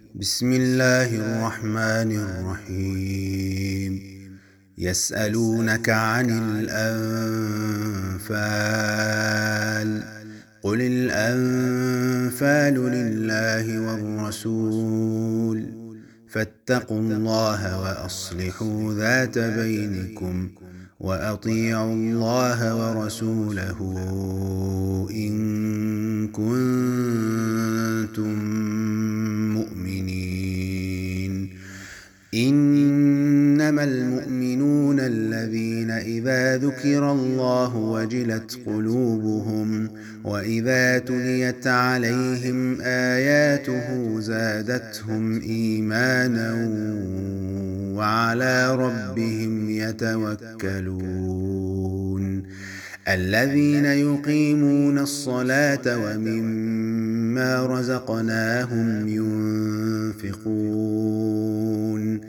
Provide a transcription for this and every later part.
بسم الله الرحمن الرحيم. يسألونك عن الأنفال، قل الأنفال لله والرسول، فاتقوا الله وأصلحوا ذات بينكم، وأطيعوا الله ورسوله إن كنتم مؤمنين. إنما المؤمنون الذين إذا ذكر الله وجلت قلوبهم وإذا تليت عليهم آياته زادتهم إيمانا وعلى ربهم يتوكلون. الذين يقيمون الصلاة ومما رزقناهم ينفقون،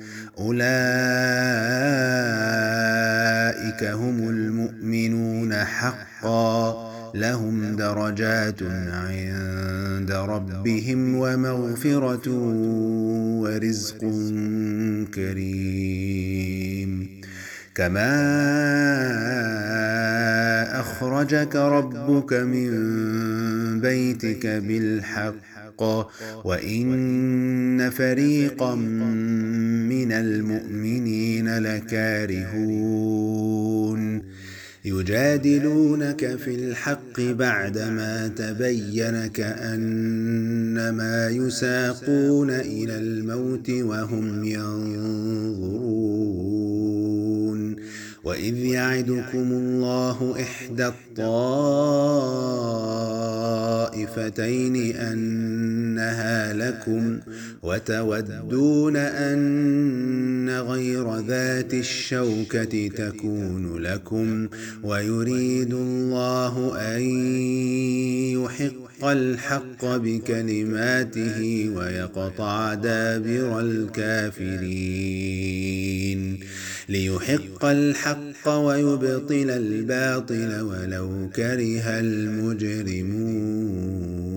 أولئك هم المؤمنون حقا، لهم درجات عند ربهم ومغفرة ورزق كريم. كما أخرجك ربك من بيتك بالحق وإن فريقا من المؤمنين لكارهون. يجادلونك في الحق بعدما تبين كأنما يساقون إلى الموت وهم ينظرون. وإذ يعدكم الله إحدى الطائفتين أنها لكم وتودون أن غير ذات الشوكة تكون لكم، ويريد الله أن يحق الحق بكلماته ويقطع دابر الكافرين، ليحق الحق ويبطل الباطل ولو كره المجرمون.